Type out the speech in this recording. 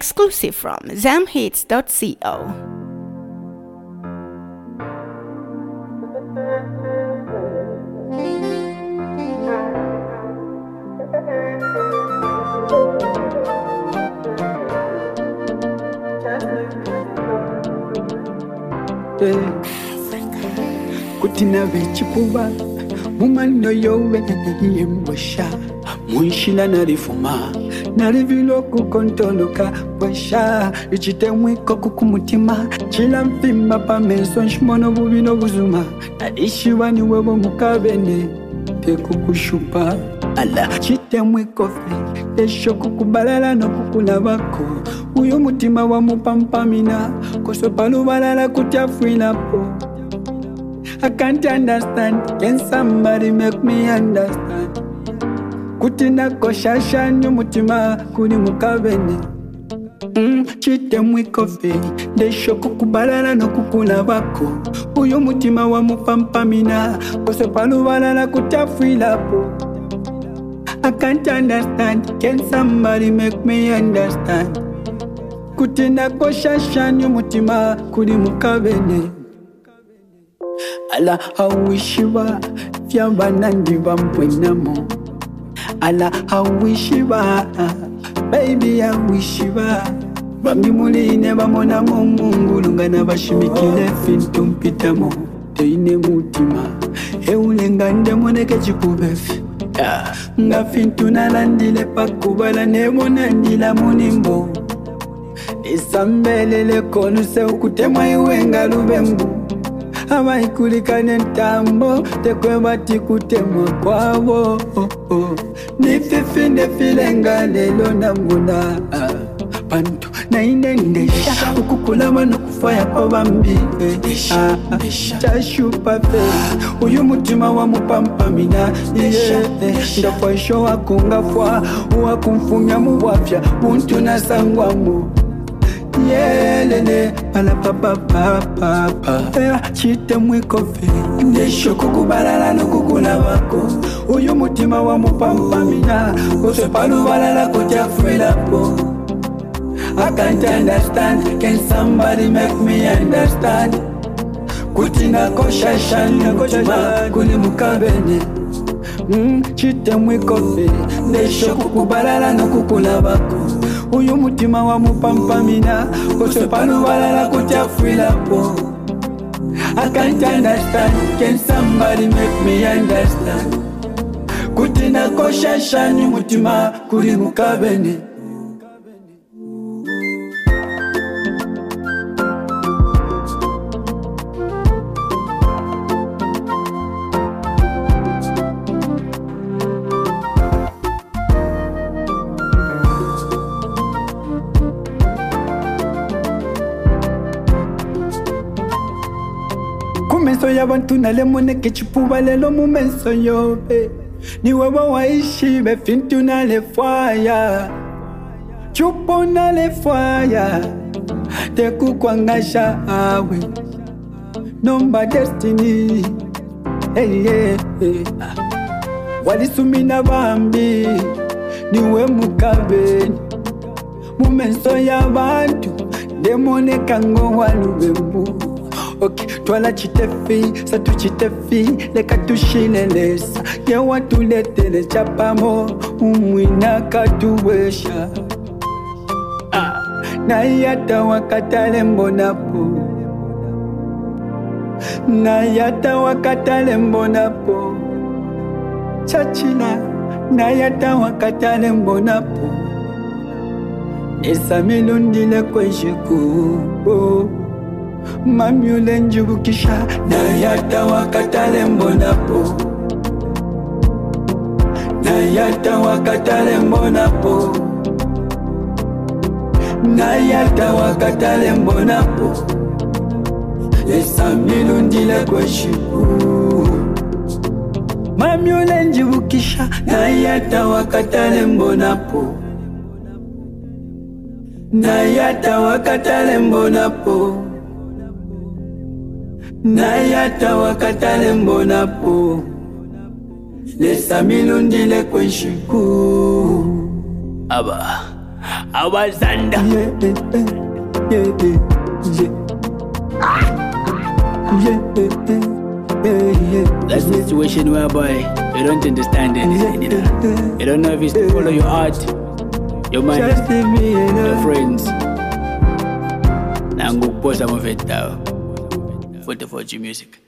Exclusive from zamhits.co. Kutina vechikuba mumano yowe yembosha munshila narifuma narivilo kukontoloka bosha ichitemwiko kukumutima chila mpimba pameso nshimono bubino buzuma nadishibani webo mukabene pekukushupa ala chitemwiko fe esho kukubalala no kukulabako uyo mutima wa mupampamina kosopalubalala kutyafuilapo. I can't understand. Can somebody make me understand? Kutina koshasha nyumutima kuni mukabene. Chite mwikofe desho kukubalala no kukula bako. Uyo mutima wa mupampamina kose palubalala kutafuilapo. I can't understand. Can somebody make me understand? Kutina koshasha nyumutima kuni mukabene. Ala hawishiba fyamba nandi bampwenamo. Ala hawishiba baby hawishiba bambi muline bamona mungu lungana bashimikile fintu mpitamo teine mutima eulengande moneke chikubefi nga fintu nalandile pakubala nebona ndila munimbo isambelele konuse ukutemwa iwenga lubembu amaikulikane ntambo tekwebati kutemwa kwabo nififi nefilenga lelo nambuna bantu nainendesha ukukulama nokufaya kwa bambi tashupa fe uyu mutima wa mupampamina ndafwaisho wakungafwa wakumfumya mubwafya buntu nasangwamu yelele pala papa papa chite mwikofe ndesho kukubalala no kukulabako uyu mutima wa mupampamina kose palubalala kutyafuilapo. I can't understand. Can somebody make me understand? Kutina koshasha nyumutima kuni mukabene. Chite mwikofe ndesho kukubalala no kukulabako uyu mutima wa mupampamina kose palubalala kutyafuilapo. I can't understand. Can somebody make me understand? Kutina koshasha nyumutima kuli mukabene. Kumeso ya bantu nalemone kechipuba lelo mumenso yobe ni wewe waishi befintu nalefwaya chupo nalefwaya tekukwangasha awe nomba destiny walisumina bambi niwe mukabeni mumenso ya bantu demone kango walubembu. Okay, twala chitefi, satu chitefi, leka tushilelesa. Yewa tuletele chapamo, umwina katuwesha. Na yata wakatale mbonapo. Na yata wakatale mbonapo. Chachina, na yata wakatale mbonapo. Esa milundile kwenjiku. Mamyule njubukisha na yata wakatale mbonapo. Na yata wakatale mbonapo. Na yata wakatale mbonapo. Esa milundile kweshiku. Mamyule njubukisha na yata wakatale mbonapo. Na yata wakatale mbonapo. Na yata wakatale mbonapo. Lesa milundile kwenshiku. Aba I was under. That's the situation whereby you don't understand anything, you know. You don't know if it's to follow your heart, your mind, your friends. Now I'm going to post some of it down. 44G Music.